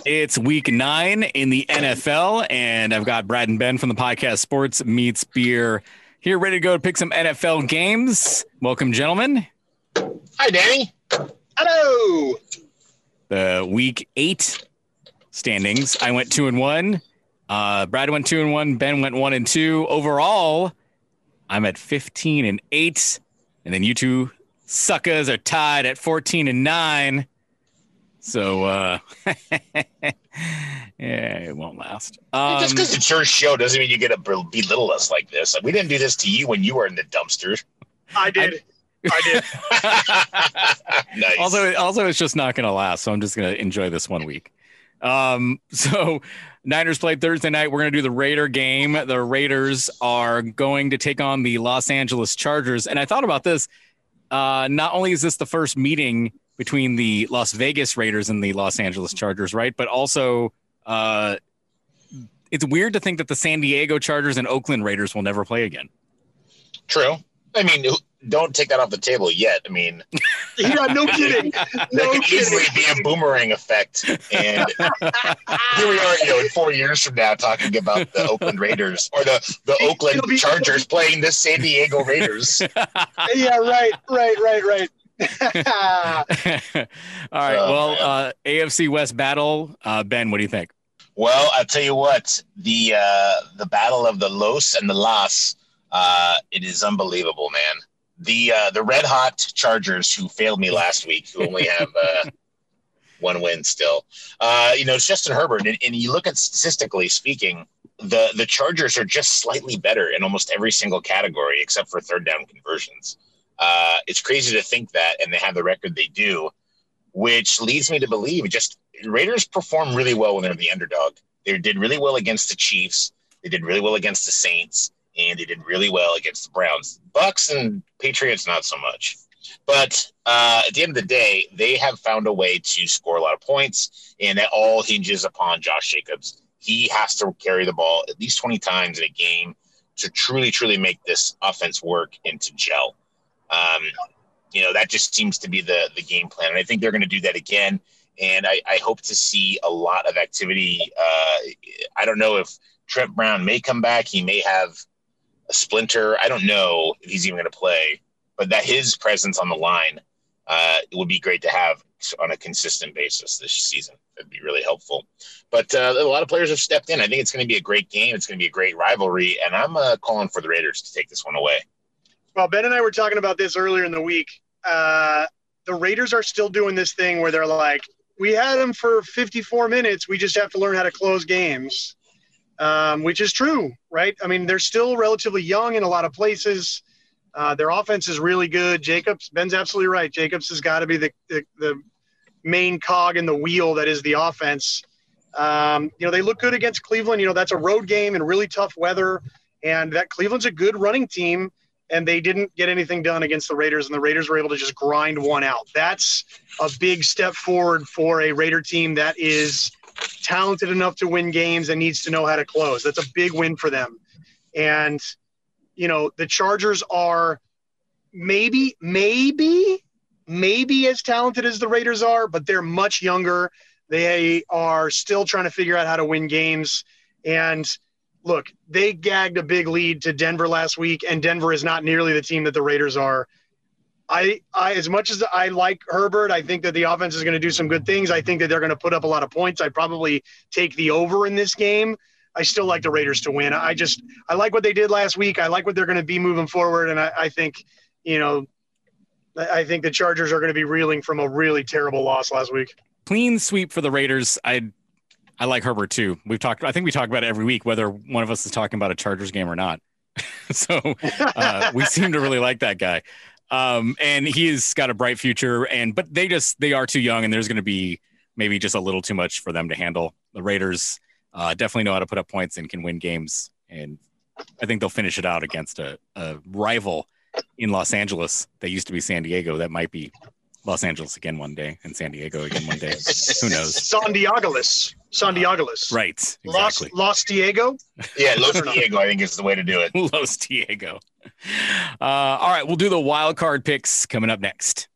It's week 9 in the NFL, and I've got Brad and Ben from the podcast Sports Meets Beer here ready to go to pick some NFL games. Welcome, gentlemen. Hi, Danny. Hello. The week 8 standings. I went 2-1. Brad went 2-1. Ben went 1-2. Overall, I'm at 15-8. And then you two suckers are tied at 14-9. So, yeah, it won't last. Just because it's your show doesn't mean you get to belittle us like this. We didn't do this to you when you were in the dumpster. I did. Nice. Also, it's just not going to last. So I'm just going to enjoy this 1 week. So Niners played Thursday night. We're going to do the Raider game. The Raiders are going to take on the Los Angeles Chargers. And I thought about this. Not only is this the first meeting between the Las Vegas Raiders and the Los Angeles Chargers, right? But also, it's weird to think that the San Diego Chargers and Oakland Raiders will never play again. True. I mean, don't take that off the table yet. I mean, yeah, no kidding. There could easily be a boomerang effect. And here we are, in 4 years from now talking about the Oakland Raiders or the Oakland Chargers playing the San Diego Raiders. Yeah, right. All right. Well, AFC West battle. Ben, what do you think? Well, I'll tell you what, the battle of the Los and the Las, it is unbelievable, man. The red hot Chargers who failed me last week, who only have one win still. It's Justin Herbert, and you look at statistically speaking, the Chargers are just slightly better in almost every single category except for third down conversions. It's crazy to think that, and they have the record they do, which leads me to believe just Raiders perform really well when they're the underdog. They did really well against the Chiefs. They did really well against the Saints, and they did really well against the Browns. Bucks and Patriots, not so much. But at the end of the day, they have found a way to score a lot of points, and that all hinges upon Josh Jacobs. He has to carry the ball at least 20 times in a game to truly, truly make this offense work and to gel. That just seems to be the game plan. And I think they're going to do that again. And I hope to see a lot of activity. I don't know if Trent Brown may come back. He may have a splinter. I don't know if he's even going to play, but that his presence on the line it would be great to have on a consistent basis this season. It'd be really helpful. But a lot of players have stepped in. I think it's going to be a great game. It's going to be a great rivalry. And I'm calling for the Raiders to take this one away. Well, Ben and I were talking about this earlier in the week. The Raiders are still doing this thing where they're like, we had them for 54 minutes. We just have to learn how to close games, which is true, right? I mean, they're still relatively young in a lot of places. Their offense is really good. Ben's absolutely right. Jacobs has got to be the main cog in the wheel that is the offense. They look good against Cleveland. That's a road game in really tough weather, and that Cleveland's a good running team. And they didn't get anything done against the Raiders, and the Raiders were able to just grind one out. That's a big step forward for a Raider team that is talented enough to win games and needs to know how to close. That's a big win for them. And, the Chargers are maybe as talented as the Raiders are, but they're much younger. They are still trying to figure out how to win games. And look, they gagged a big lead to Denver last week, and Denver is not nearly the team that the Raiders are. I as much as I like Herbert, I think that the offense is going to do some good things. I think that they're going to put up a lot of points. I'd probably take the over in this game. I still like the Raiders to win. I like what they did last week. I like what they're going to be moving forward, and I think, I think the Chargers are going to be reeling from a really terrible loss last week. Clean sweep for the Raiders. I like Herbert too. I think we talk about it every week, whether one of us is talking about a Chargers game or not. So we seem to really like that guy. And he's got a bright future, but they are too young, and there's going to be maybe just a little too much for them to handle. The Raiders definitely know how to put up points and can win games. And I think they'll finish it out against a rival in Los Angeles that used to be San Diego. That might be Los Angeles again one day and San Diego again one day. Who knows? San Diego. Right. Exactly. Los Diego? Yeah, Los Diego, I think is the way to do it. Los Diego. All right. We'll do the wild card picks coming up next.